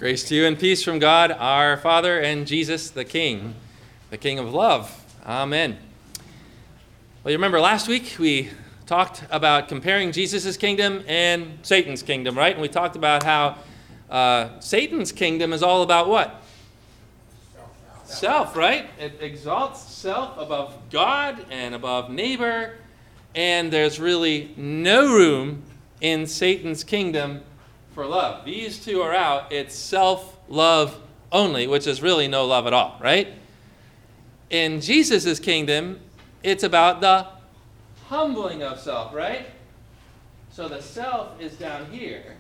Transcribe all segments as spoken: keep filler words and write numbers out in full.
Grace to you and peace from God, our Father, and Jesus, the King, the King of love. Amen. Well, you remember last week we talked about comparing Jesus' kingdom and Satan's kingdom, right? And we talked about how uh, Satan's kingdom is all about what? Self, self, right? It exalts self above God and above neighbor, and there's really no room in Satan's kingdom for love. These two are out. It's self-love only, which is really no love at all, right? In Jesus' kingdom, it's about the humbling of self, right? So the self is down here.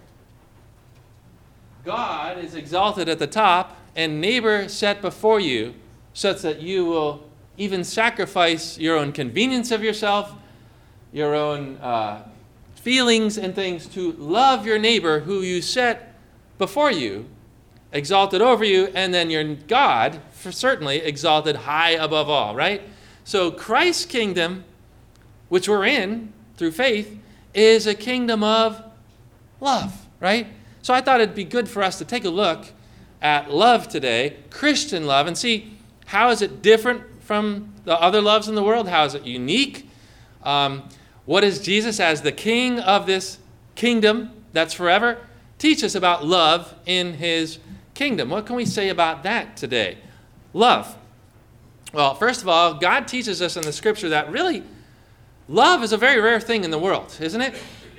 God is exalted at the top, and neighbor set before you, such that you will even sacrifice your own convenience of yourself, your own uh, feelings and things to love your neighbor who you set before you, exalted over you, and then your God, for certainly, exalted high above all, right? So Christ's kingdom, which we're in through faith, is a kingdom of love, right? So I thought it'd be good for us to take a look at love today, Christian love, and see how is it different from the other loves in the world? How is it unique? Um, What does Jesus, as the king of this kingdom that's forever, teach us about love in his kingdom? What can we say about that today? Love. Well, first of all, God teaches us in the scripture that really love is a very rare thing in the world, isn't it?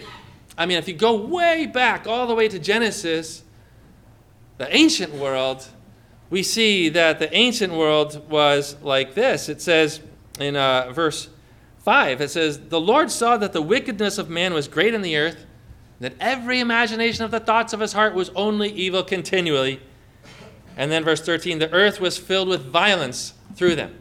I mean, if you go way back, all the way to Genesis, the ancient world, we see that the ancient world was like this. It says in uh, verse five, it says, "The Lord saw that the wickedness of man was great in the earth, that every imagination of the thoughts of his heart was only evil continually." And then verse thirteen, "The earth was filled with violence through them."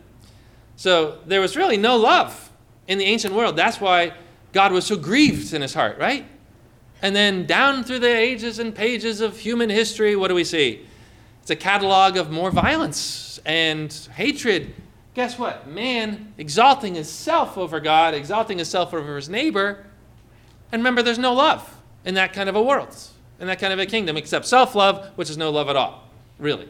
So there was really no love in the ancient world. That's why God was so grieved in his heart, right? And then down through the ages and pages of human history, what do we see? It's a catalog of more violence and hatred. Guess what? Man exalting himself over God, exalting himself over his neighbor. And remember, there's no love in that kind of a world, in that kind of a kingdom, except self-love, which is no love at all, really.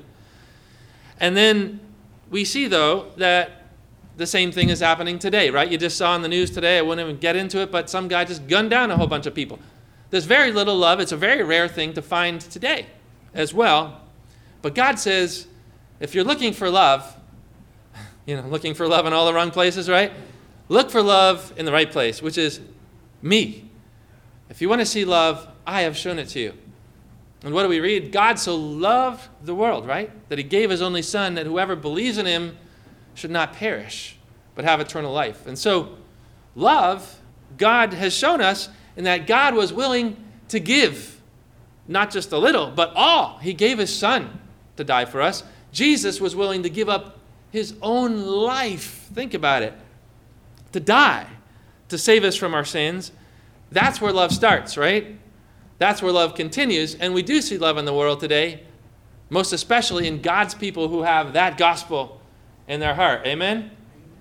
And then we see, though, that the same thing is happening today, right? You just saw on the news today, I wouldn't even get into it, but some guy just gunned down a whole bunch of people. There's very little love. It's a very rare thing to find today as well. But God says, if you're looking for love, you know, looking for love in all the wrong places, right? Look for love in the right place, which is me. If you want to see love, I have shown it to you. And what do we read? God so loved the world, right? That he gave his only son, that whoever believes in him should not perish, but have eternal life. And so love, God has shown us in that God was willing to give, not just a little, but all. He gave his son to die for us. Jesus was willing to give up his own life, think about it, to die, to save us from our sins. That's where love starts, right? That's where love continues. And we do see love in the world today, most especially in God's people who have that gospel in their heart. Amen?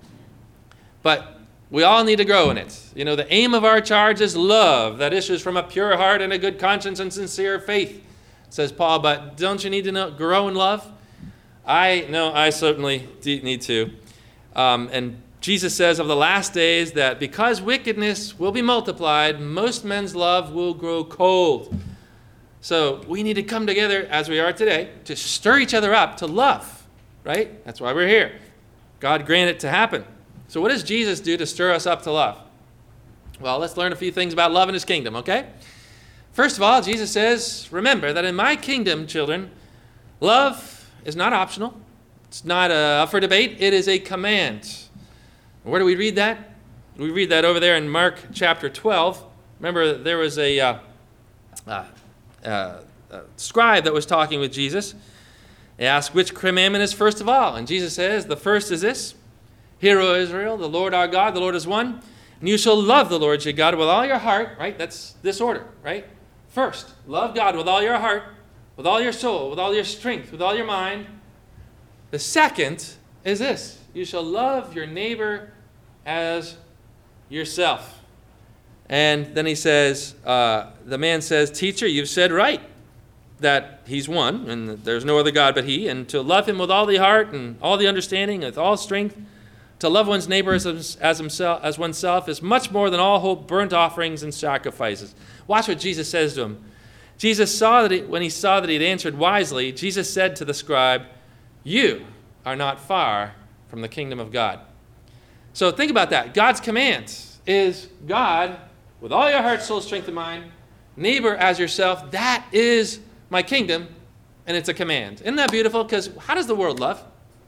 But we all need to grow in it. You know, the aim of our charge is love that issues from a pure heart and a good conscience and sincere faith, says Paul. But don't you need to know, grow in love? I know I certainly need to. Um, and Jesus says of the last days that because wickedness will be multiplied, most men's love will grow cold. So we need to come together as we are today to stir each other up to love, right? That's why we're here. God grant it to happen. So what does Jesus do to stir us up to love? Well, let's learn a few things about love in his kingdom, okay? First of all, Jesus says, remember that in my kingdom, children, love is not optional. It's not uh, up for debate. It is a command. Where do we read that? We read that over there in Mark chapter twelve. Remember, there was a, uh, uh, uh, a scribe that was talking with Jesus. He asked, which commandment is first of all? And Jesus says, the first is this: Hear, O Israel, the Lord our God, the Lord is one. And you shall love the Lord your God with all your heart, right? That's this order, right? First, love God with all your heart, with all your soul, with all your strength, with all your mind. The second is this: you shall love your neighbor as yourself. And then he says, uh, the man says, Teacher, you've said right. that he's one, and that there's no other God but he, and to love him with all the heart and all the understanding, with all strength, to love one's neighbor as, as, himself, as oneself is much more than all whole burnt offerings and sacrifices. Watch what Jesus says to him. Jesus saw that he, when he saw that he had answered wisely, Jesus said to the scribe, "You are not far from the kingdom of God." So think about that. God's command is God with all your heart, soul, strength, and mind, neighbor as yourself. That is my kingdom, and it's a command. Isn't that beautiful? Because how does the world love?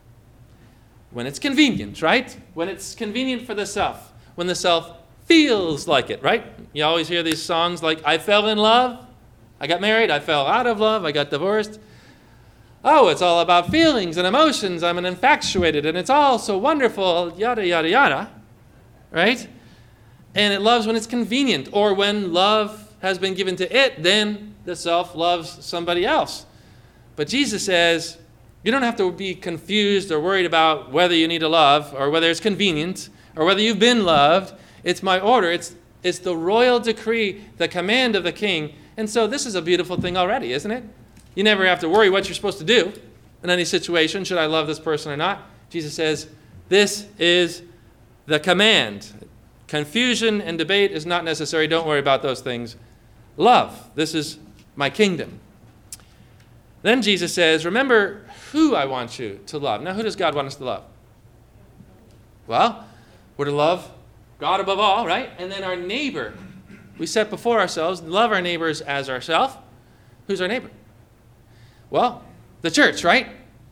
When it's convenient, right? When it's convenient for the self. When the self feels like it, right? You always hear these songs like, I fell in love, I got married, I fell out of love, I got divorced. Oh, it's all about feelings and emotions. I'm an infatuated, and it's all so wonderful, yada, yada, yada, right? And it loves when it's convenient, or when love has been given to it, then the self loves somebody else. But Jesus says, you don't have to be confused or worried about whether you need to love or whether it's convenient or whether you've been loved. It's my order. It's, it's the royal decree, the command of the king. And so this is a beautiful thing already, isn't it? You never have to worry what you're supposed to do in any situation. Should I love this person or not? Jesus says, this is the command. Confusion and debate is not necessary. Don't worry about those things. Love. This is my kingdom. Then Jesus says, remember who I want you to love. Now, who does God want us to love? Well, we're to love God above all, right? And then our neighbor. We set before ourselves, love our neighbors as ourselves. Who's our neighbor? Well, the church, right?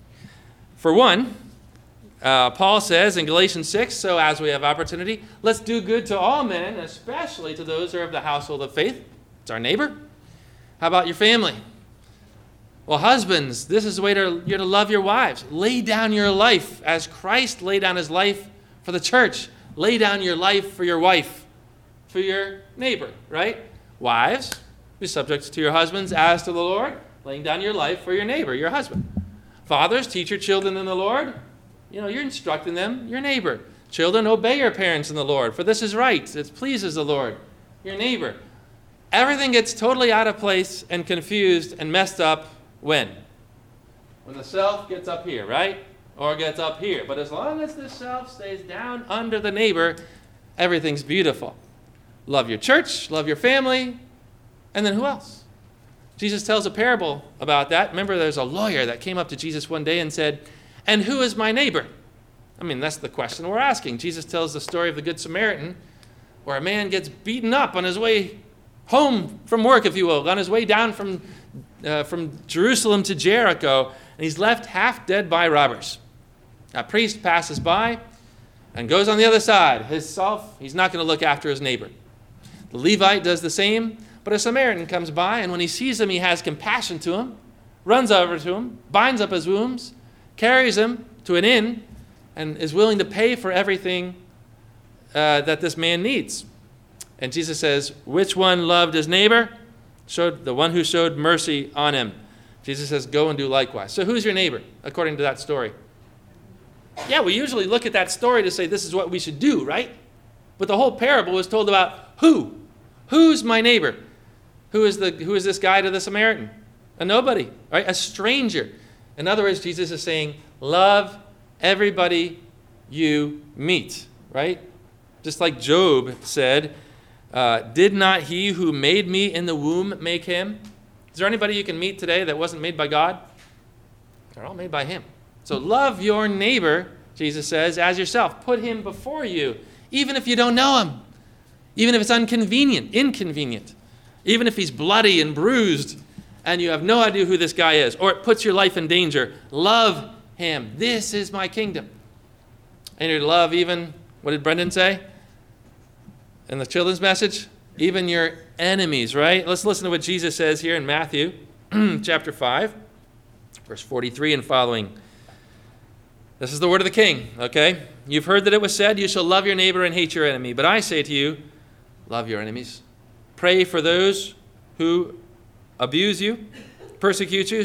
For one, uh, Paul says in Galatians six, so as we have opportunity, let's do good to all men, especially to those who are of the household of faith. It's our neighbor. How about your family? Well, husbands, this is the way to, you're to love your wives. Lay down your life as Christ laid down his life for the church. Lay down your life for your wife, for your neighbor, right? Wives, be subject to your husbands as to the Lord, laying down your life for your neighbor, your husband. Fathers, teach your children in the Lord. You know, you're instructing them, your neighbor. Children, obey your parents in the Lord, for this is right. It pleases the Lord, your neighbor. Everything gets totally out of place and confused and messed up when? When the self gets up here, right? Or gets up here. But as long as the self stays down under the neighbor, everything's beautiful. Love your church, love your family, and then who else? Jesus tells a parable about that. Remember, there's a lawyer that came up to Jesus one day and said, and who is my neighbor? I mean, that's the question we're asking. Jesus tells the story of the Good Samaritan, where a man gets beaten up on his way home from work, if you will, on his way down from Uh, from Jerusalem to Jericho, and he's left half dead by robbers. A priest passes by and goes on the other side. His self, he's not going to look after his neighbor. The Levite does the same, but a Samaritan comes by, and when he sees him, he has compassion to him, runs over to him, binds up his wounds, carries him to an inn, and is willing to pay for everything uh, that this man needs. And Jesus says, which one loved his neighbor? Showed the one who showed mercy on him. Jesus says, go and do likewise. So who's your neighbor, according to that story? Yeah, we usually look at that story to say this is what we should do, right? But the whole parable is told about who? Who's my neighbor? Who is the who is this guy to the Samaritan? A nobody, right? A stranger. In other words, Jesus is saying, love everybody you meet, right? Just like Job said, Uh, did not he who made me in the womb make him? Is there anybody you can meet today that wasn't made by God? They're all made by him. So love your neighbor, Jesus says, as yourself. Put him before you, even if you don't know him. Even if it's inconvenient, inconvenient. Even if he's bloody and bruised and you have no idea who this guy is, or it puts your life in danger. Love him. This is my kingdom. And you're to love even, what did Brendan say? In the children's message, even your enemies, right? Let's listen to what Jesus says here in Matthew chapter five, verse forty-three and following. This is the word of the king, okay? You've heard that it was said, you shall love your neighbor and hate your enemy. But I say to you, love your enemies. Pray for those who abuse you, persecute you,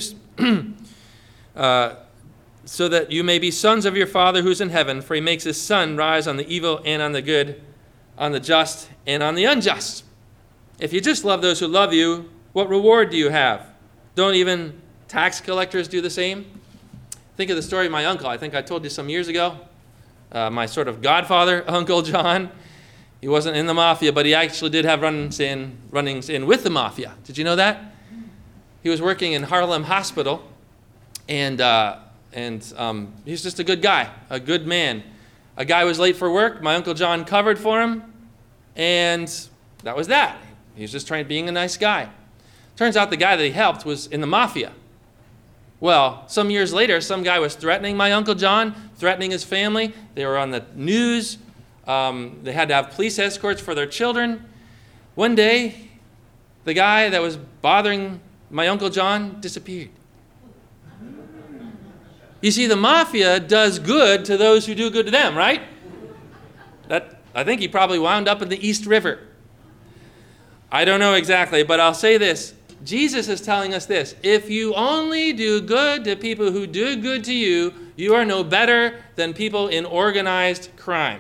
uh, so that you may be sons of your Father who's in heaven, for he makes his sun rise on the evil and on the good, on the just and on the unjust. If you just love those who love you, what reward do you have? Don't even tax collectors do the same? Think of the story of my uncle. I think I told you some years ago. Uh, my sort of godfather, Uncle John. He wasn't in the mafia, but he actually did have run-ins in, run-ins in with the mafia. Did you know that? He was working in Harlem Hospital, and uh, and um, he's just a good guy, a good man. A guy was late for work. My Uncle John covered for him, and that was that. He was just trying, being a nice guy. Turns out the guy that he helped was in the mafia. Well, some years later, some guy was threatening my Uncle John, threatening his family. They were on the news. Um, they had to have police escorts for their children. One day, the guy that was bothering my Uncle John disappeared. You see, the mafia does good to those who do good to them, right? That, I think he probably wound up in the East River. I don't know exactly, but I'll say this. Jesus is telling us this: if you only do good to people who do good to you, you are no better than people in organized crime.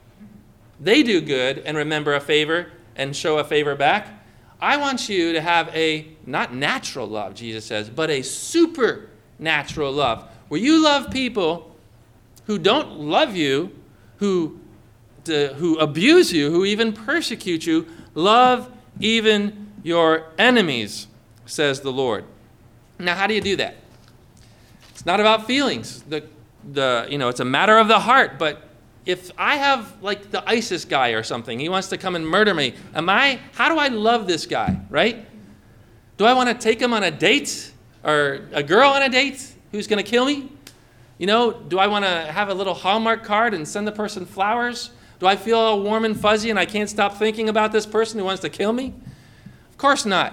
They do good and remember a favor and show a favor back. I want you to have a, not natural love, Jesus says, but a supernatural love, where you love people who don't love you, who, uh, who abuse you, who even persecute you. Love even your enemies, says the Lord. Now, how do you do that? It's not about feelings. The, the, you know, it's a matter of the heart. But if I have, like, the ISIS guy or something, he wants to come and murder me, am I, how do I love this guy, right? Do I want to take him on a date, or a girl on a date who's going to kill me? You know, do I want to have a little Hallmark card and send the person flowers? Do I feel all warm and fuzzy and I can't stop thinking about this person who wants to kill me? Of course not.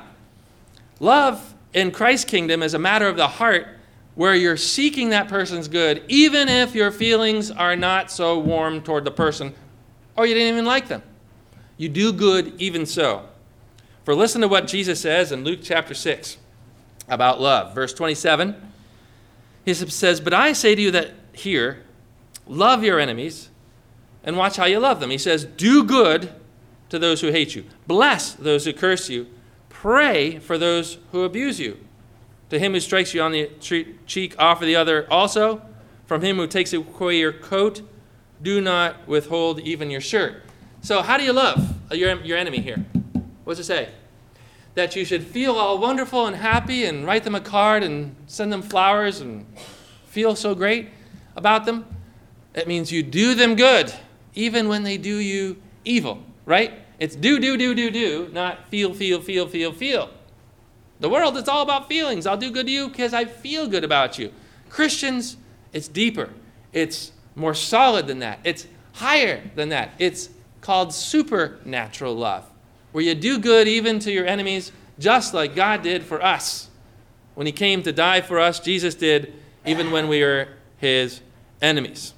Love in Christ's kingdom is a matter of the heart, where you're seeking that person's good, even if your feelings are not so warm toward the person, or you didn't even like them. You do good even so. For listen to what Jesus says in Luke chapter six about love. Verse twenty-seven, he says, "But I say to you that here, love your enemies, and watch how you love them." He says, "Do good to those who hate you. Bless those who curse you. Pray for those who abuse you. To him who strikes you on the cheek, offer the other also. From him who takes away your coat, do not withhold even your shirt." So how do you love your, your enemy here? What's it say? That you should feel all wonderful and happy and write them a card and send them flowers and feel so great about them? It means you do them good, even when they do you evil, right? It's do, do, do, do, do, not feel, feel, feel, feel, feel. The world, it's all about feelings. I'll do good to you because I feel good about you. Christians, it's deeper. It's more solid than that. It's higher than that. It's called supernatural love, where you do good even to your enemies, just like God did for us. When he came to die for us, Jesus did, even when we were his enemies.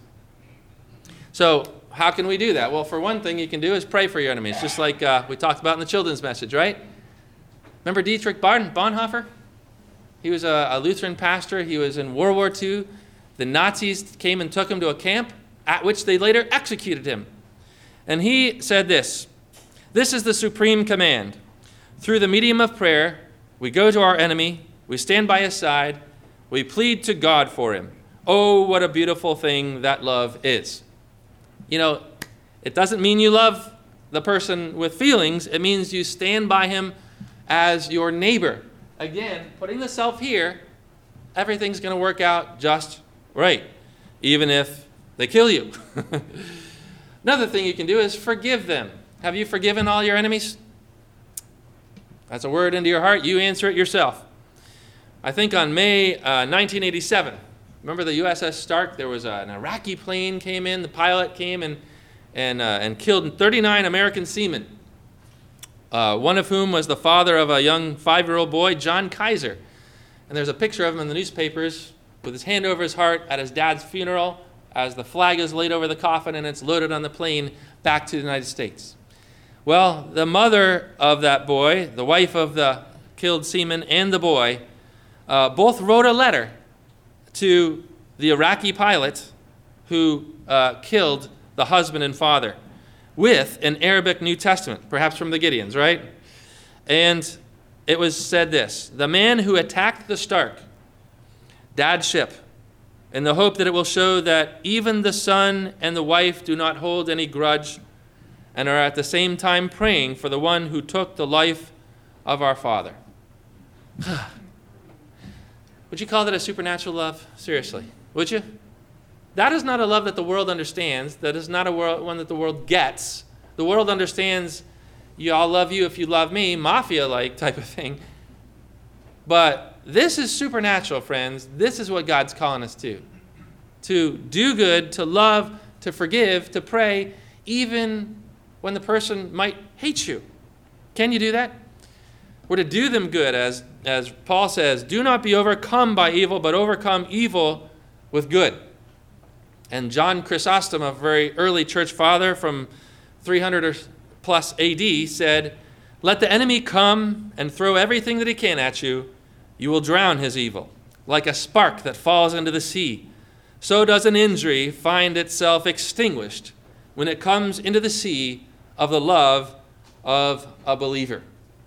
So, how can we do that? Well, for one thing you can do is pray for your enemies, just like uh, we talked about in the children's message, right? Remember Dietrich Bonhoeffer? He was a, a Lutheran pastor. He was in World War Two. The Nazis came and took him to a camp, at which they later executed him. And he said this: "This is the supreme command. Through the medium of prayer, we go to our enemy, we stand by his side, we plead to God for him. Oh, what a beautiful thing that love is." You know, it doesn't mean you love the person with feelings. It means you stand by him as your neighbor. Again, putting the self here, everything's going to work out just right, even if they kill you. Another thing you can do is forgive them. Have you forgiven all your enemies? That's a word into your heart. You answer it yourself. I think on May uh, nineteen eighty-seven, remember the U S S Stark? There was a, an Iraqi plane came in. The pilot came and and uh, and killed thirty-nine American seamen. Uh, one of whom was the father of a young five-year-old boy, John Kaiser. And there's a picture of him in the newspapers with his hand over his heart at his dad's funeral as the flag is laid over the coffin and it's loaded on the plane back to the United States. Well, the mother of that boy, the wife of the killed seaman and the boy, uh, both wrote a letter to the Iraqi pilot who uh, killed the husband and father with an Arabic New Testament, perhaps from the Gideons, right? And it was said this: the man who attacked the Stark, Dad's ship, in the hope that it will show that even the son and the wife do not hold any grudge and are at the same time praying for the one who took the life of our father. Would you call that a supernatural love? Seriously, would you? That is not a love that the world understands. That is not a world, one that the world gets. The world understands, you, I'll love you if you love me, mafia-like type of thing. But this is supernatural, friends. This is what God's calling us to. To do good, to love, to forgive, to pray, even when the person might hate you. Can you do that? We're to do them good, as, as Paul says, do not be overcome by evil, but overcome evil with good. And John Chrysostom, a very early church father from three hundred or plus A D, said, let the enemy come and throw everything that he can at you. You will drown his evil. Like a spark that falls into the sea, so does an injury find itself extinguished when it comes into the sea of the love of a believer.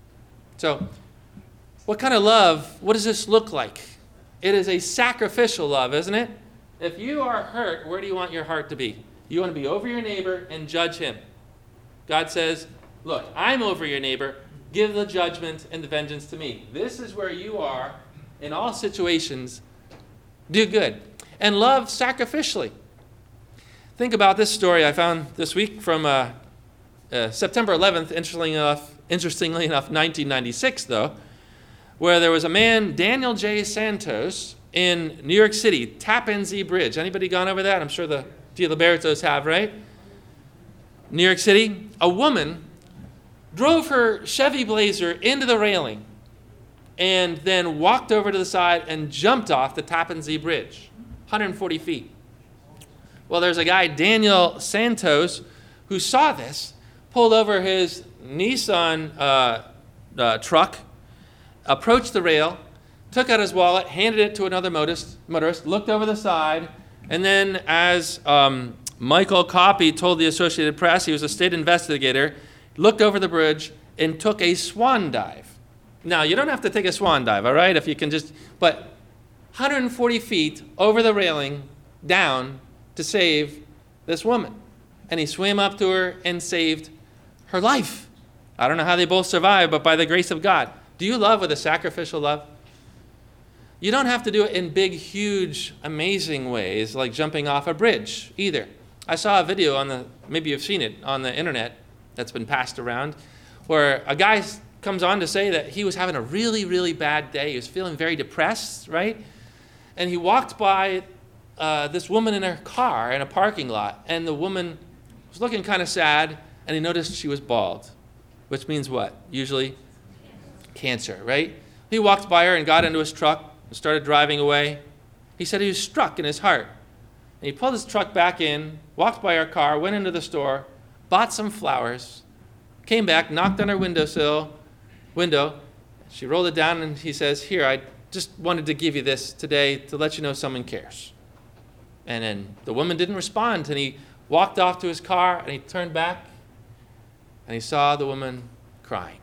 So, what kind of love, what does this look like? It is a sacrificial love, isn't it? If you are hurt, where do you want your heart to be? You want to be over your neighbor and judge him. God says, look, I'm over your neighbor. Give the judgment and the vengeance to me. This is where you are in all situations. Do good. And love sacrificially. Think about this story I found this week from uh, uh, September eleventh, interestingly enough, interestingly enough, nineteen ninety-six, though, where there was a man, Daniel J. Santos, in New York City, Tappan Zee Bridge. Anybody gone over that? I'm sure the DiLibertos have, right? New York City. A woman drove her Chevy Blazer into the railing and then walked over to the side and jumped off the Tappan Zee Bridge, one hundred forty feet. Well, there's a guy, Daniel Santos, who saw this, pulled over his Nissan uh, uh, truck, approached the rail, took out his wallet, handed it to another motorist, motorist looked over the side, and then as um, Michael Coppi told the Associated Press, he was a state investigator, looked over the bridge and took a swan dive. Now, you don't have to take a swan dive, all right, if you can just, but one hundred forty feet over the railing down to save this woman. And he swam up to her and saved her life. I don't know how they both survived, but by the grace of God. Do you love with a sacrificial love? You don't have to do it in big, huge, amazing ways like jumping off a bridge either. I saw a video on the, maybe you've seen it, on the internet that's been passed around, where a guy comes on to say that he was having a really, really bad day. He was feeling very depressed, right? And he walked by uh, this woman in her car in a parking lot, and the woman was looking kind of sad, and he noticed she was bald, which means what? Usually cancer, right? He walked by her and got into his truck and started driving away. He said he was struck in his heart. And he pulled his truck back in, walked by her car, went into the store, bought some flowers, came back, knocked on her windowsill, window. She rolled it down, and he says, here, I just wanted to give you this today to let you know someone cares. And then the woman didn't respond, and he walked off to his car, and he turned back, and he saw the woman crying,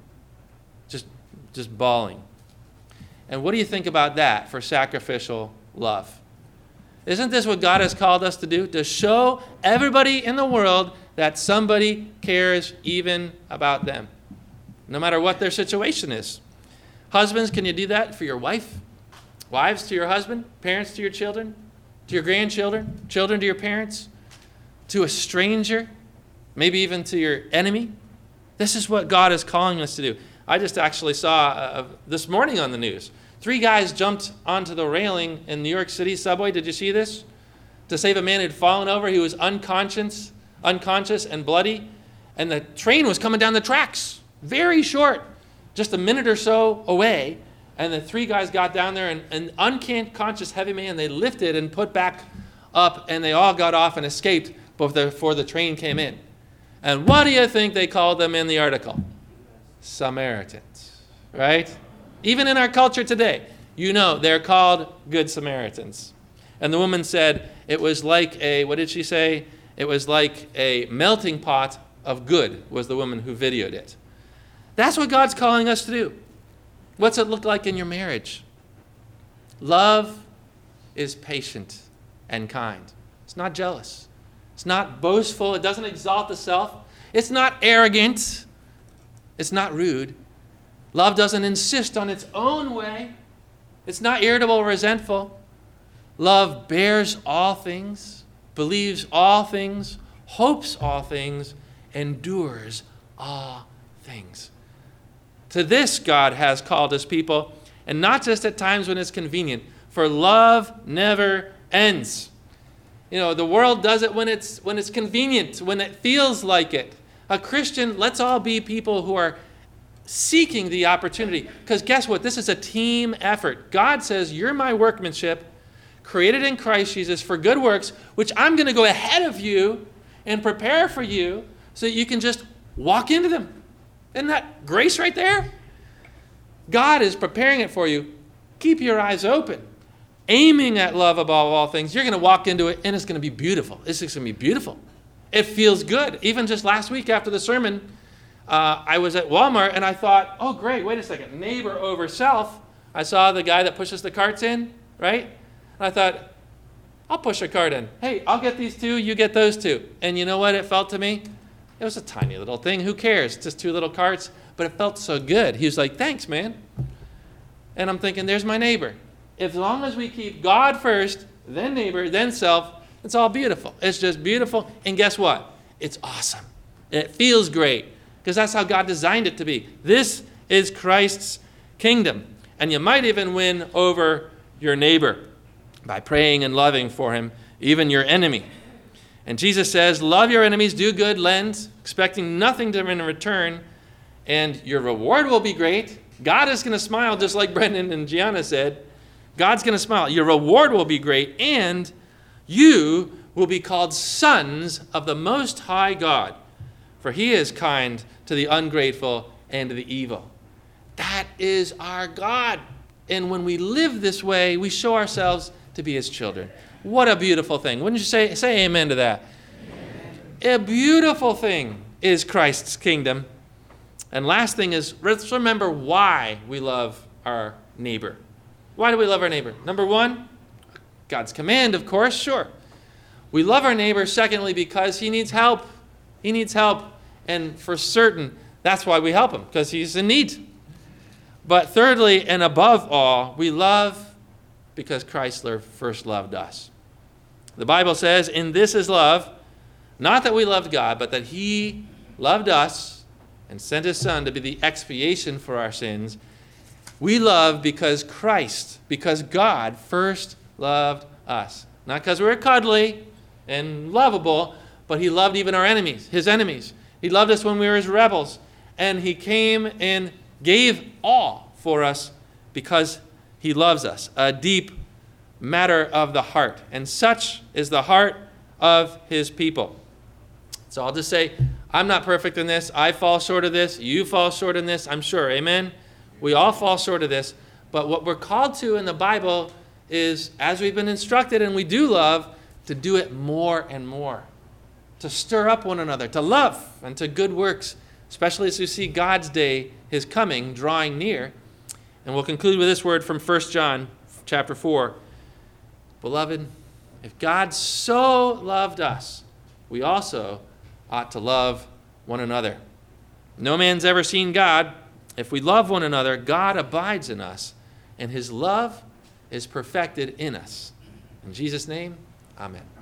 just, just bawling. And what do you think about that for sacrificial love? Isn't this what God has called us to do? To show everybody in the world that somebody cares even about them, no matter what their situation is. Husbands, can you do that for your wife? Wives to your husband? Parents to your children? To your grandchildren? Children to your parents? To a stranger? Maybe even to your enemy? This is what God is calling us to do. I just actually saw uh, this morning on the news, three guys jumped onto the railing in New York City subway. Did you see this? To save a man who had fallen over. He was unconscious, unconscious and bloody. And the train was coming down the tracks, very short, just a minute or so away. And the three guys got down there, and an unconscious heavy man, they lifted and put back up, and they all got off and escaped before the train came in. And what do you think they called them in the article? Samaritans, right? Even in our culture today, you know, they're called Good Samaritans. And the woman said it was like a, what did she say? It was like a melting pot of good, was the woman who videoed it. That's what God's calling us to do. What's it look like in your marriage? Love is patient and kind. It's not jealous. It's not boastful. It doesn't exalt itself. It's not arrogant. It's not rude. Love doesn't insist on its own way. It's not irritable or resentful. Love bears all things, believes all things, hopes all things, endures all things. To this God has called his people, and not just at times when it's convenient, for love never ends. You know, the world does it when it's when it's convenient, when it feels like it. A Christian, let's all be people who are seeking the opportunity. Because guess what? This is a team effort. God says, you're my workmanship, created in Christ Jesus for good works, which I'm going to go ahead of you and prepare for you so that you can just walk into them. Isn't that grace right there? God is preparing it for you. Keep your eyes open. Aiming at love above all things. You're going to walk into it and it's going to be beautiful. It's just going to be beautiful. It feels good. Even just last week after the sermon, uh, I was at Walmart and I thought, oh great, wait a second. Neighbor over self. I saw the guy that pushes the carts in, right? And I thought, I'll push a cart in. Hey, I'll get these two, you get those two. And you know what it felt to me? It was a tiny little thing. Who cares? Just two little carts. But it felt so good. He was like, thanks, man. And I'm thinking, there's my neighbor. As long as we keep God first, then neighbor, then self, it's all beautiful. It's just beautiful. And guess what? It's awesome. It feels great because that's how God designed it to be. This is Christ's kingdom. And you might even win over your neighbor by praying and loving for him, even your enemy. And Jesus says, love your enemies, do good, lend, expecting nothing to in return, and your reward will be great. God is going to smile, just like Brendan and Gianna said. God's going to smile. Your reward will be great, and you will be called sons of the Most High God, for he is kind to the ungrateful and to the evil. That is our God. And when we live this way, we show ourselves to be his children. What a beautiful thing. Wouldn't you say, say amen to that? Amen. A beautiful thing is Christ's kingdom. And last thing is, let's remember why we love our neighbor. Why do we love our neighbor? Number one, God's command, of course, sure. We love our neighbor, secondly, because he needs help. He needs help. And for certain, that's why we help him, because he's in need. But thirdly, and above all, we love because Christ first loved us. The Bible says, in this is love, not that we loved God, but that he loved us and sent his son to be the expiation for our sins. We love because Christ, because God first loved us. Not because we were cuddly and lovable, but he loved even our enemies, his enemies. He loved us when we were his rebels. And he came and gave all for us because he loves us. A deep matter of the heart. And such is the heart of his people. So I'll just say, I'm not perfect in this. I fall short of this. You fall short in this, I'm sure. Amen? We all fall short of this. But what we're called to in the Bible is, as we've been instructed and we do love, to do it more and more. To stir up one another, to love and to good works, especially as we see God's day, his coming, drawing near. And we'll conclude with this word from First John chapter four. Beloved, if God so loved us, we also ought to love one another. No man's ever seen God. If we love one another, God abides in us, and his love is perfected in us. In Jesus' name, amen.